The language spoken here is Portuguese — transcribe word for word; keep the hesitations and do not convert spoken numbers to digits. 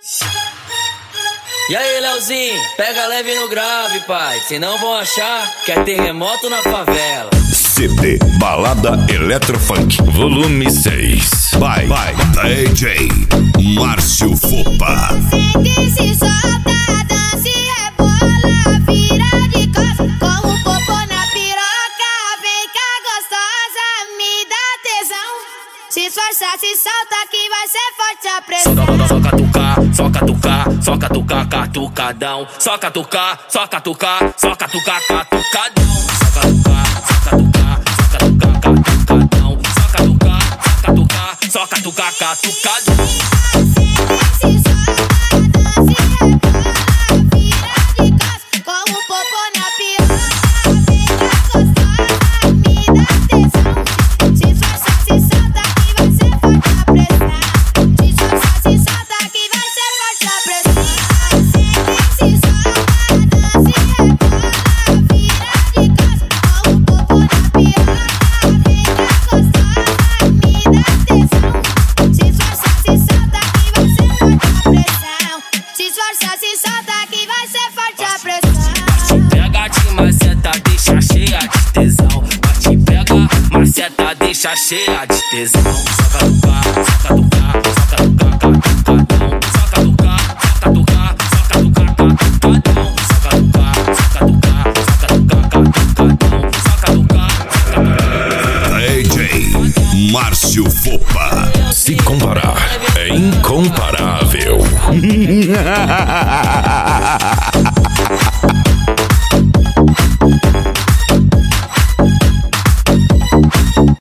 E aí, Leozinho, pega leve no grave, pai, senão vão achar que é terremoto na favela. C D Balada Eletrofunk Volume seis. By, by D J Márcio Fopa. Segue, se solta, dança e rebola, vira de costas com o popô na piroca. Vem cá, gostosa, me dá tesão. Se esforça, se solta que vai ser forte a pressão. Só catucar, só catucar, só catucar, catucadão. Só catucar, só catucar, só catucar, catucadão. Só catucar, só catucar, só catucar, catucadão. Só catucar, só catucar, só catucar, catucadão. Se solta, dança e rebola, vira de costas com o popô na piroca. Vem cá, gostosa, me dá tesão. Se esforça, se solta que vai ser forte a pressão. Se esforça, se solta que vai ser forte a pressão. Se solta, dança e rebola, vira de costas com o popô na piroca. Vem cá, gostosa, me dá tesão. Se esforça, se solta que vai ser forte a pressão. Se esforça, se solta que vai ser forte a pressão. Pega de maceta, deixa cheia de tesão. Bate, pega, maceta, deixa cheia de tesão. Só catucar, só catucar, só catucar, catucadão. Só catucar, só catucar, só catucar, catucadão. Só catucar, só catucar, só catucar, catucadão. Só catucar, só catucar. D J Márcio Fopa. Se comparar, é incomparável.